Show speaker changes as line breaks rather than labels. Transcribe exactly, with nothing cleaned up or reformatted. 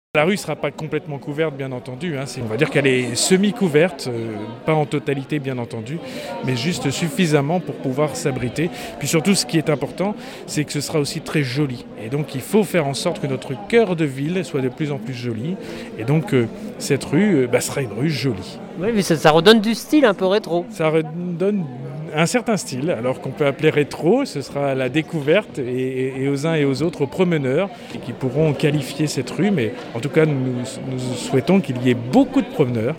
La rue ne sera pas complètement couverte, bien entendu. Hein. C'est, on va dire qu'elle est semi-couverte, euh, pas en totalité, bien entendu, mais juste suffisamment pour pouvoir s'abriter. Puis surtout, ce qui est important, c'est que ce sera aussi très joli. Et donc, il faut faire en sorte que notre cœur de ville soit de plus en plus joli. Et donc, euh, cette rue euh, bah, sera une rue jolie.
Oui, mais ça, ça redonne du style un peu rétro.
Ça redonne un certain style, alors qu'on peut appeler rétro, ce sera la découverte et, et, et aux uns et aux autres, aux promeneurs, qui pourront qualifier cette rue, mais en tout cas nous, nous souhaitons qu'il y ait beaucoup de promeneurs.